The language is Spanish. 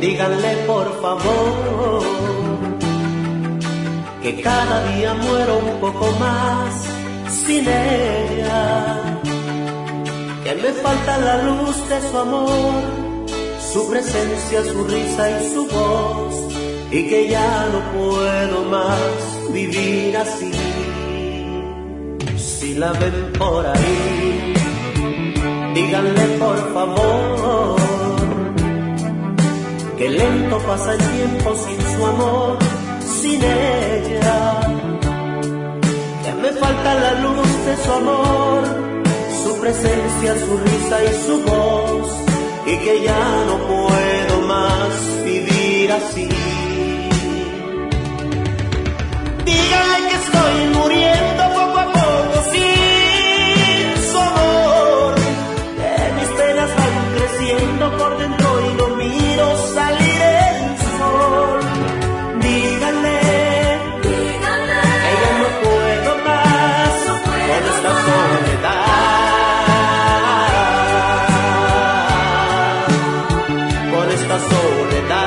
díganle por favor que cada día muero un poco más sin ella, que me falta la luz de su amor, su presencia, su risa y su voz, y que ya no puedo más vivir así. Si la ven por ahí, díganle por favor que lento pasa el tiempo sin su amor, sin ella, que me falta la luz de su amor, su presencia, su risa y su voz, y que ya no puedo más vivir así. Díganle que estoy muriendo poco a poco sin su amor, que mis penas van creciendo por dentro y no miro salir el sol. Díganle que ya no puedo más con esta soledad, con esta soledad.